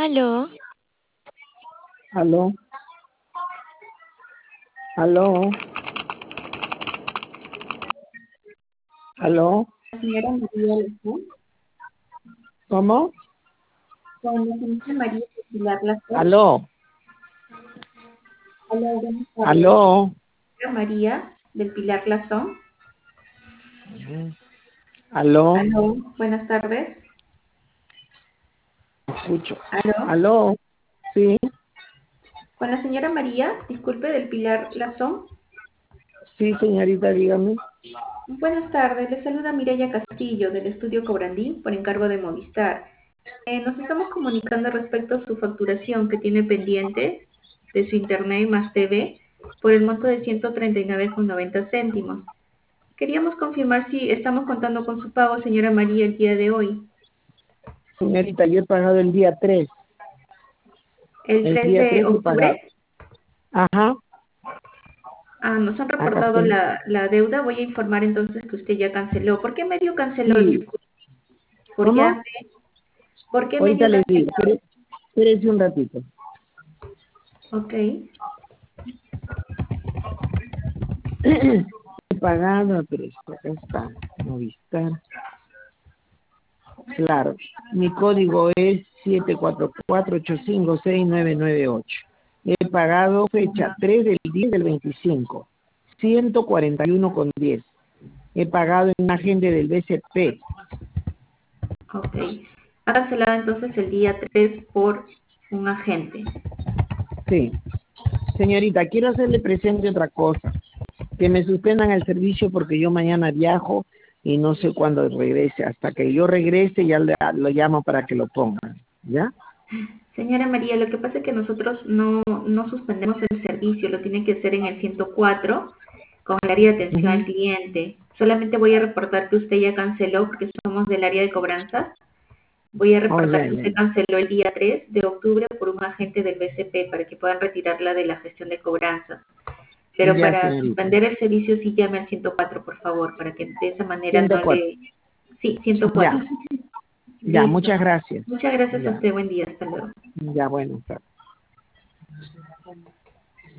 Aló, Aló, aló, aló, Señora María Lasón, ¿cómo? con la señora María de Pilar Lasón. Aló, Hola, buenas tardes. aló, Señora María del Pilar Lasón. aló, Aló, buenas tardes. escucho. Aló, Aló, sí, con la señora María, disculpe, del Pilar Lasón. sí, señorita, dígame. Buenas tardes, le saluda Mireya Castillo del estudio Cobrandí por encargo de Movistar. Nos estamos comunicando respecto a su facturación que tiene pendiente de su internet más TV por el monto de 139,90 céntimos. Queríamos confirmar si estamos contando con su pago, señora María, el día de hoy. Señorita, yo he pagado el día 3. El El 3 día de 3 he pagado. octubre. Ajá, Nos han acá reportado tengo. la deuda. Voy a informar entonces que usted ya canceló. ¿Por qué medio canceló? Sí, Disculpe. ¿Por ¿cómo? por qué Ahorita medio les digo, canceló? espérese un ratito. Ok, He pagado, pero esto, acá está, Movistar. Claro, mi código es 744-856-998. He pagado fecha 3 del 10 del 25, 141,10. He pagado en un agente del BCP. ok. Ha cancelado entonces el día 3 por un agente. Sí. Señorita, quiero hacerle presente otra cosa. Que me suspendan el servicio porque yo mañana viajo y no sé cuándo regrese. Hasta que yo regrese ya lo llamo para que lo pongan. ¿Ya? Señora María, lo que pasa es que nosotros no suspendemos el servicio, lo tiene que hacer en el 104 con el área de atención al Ujú. cliente. Solamente voy a reportar que usted ya canceló porque somos del área de cobranzas. Voy a Oh, reportar ya, que ya. usted canceló el día 3 de octubre por un agente del BCP para que puedan retirarla de la gestión de cobranzas. Pero Ya, para señorita. suspender el servicio sí llame al 104, por favor, para que de esa manera no 104. le... Sí, Ya, 104. ya, Listo. muchas gracias. Muchas gracias a Ya, usted. Buen día. Hasta luego. ya, bueno. Está.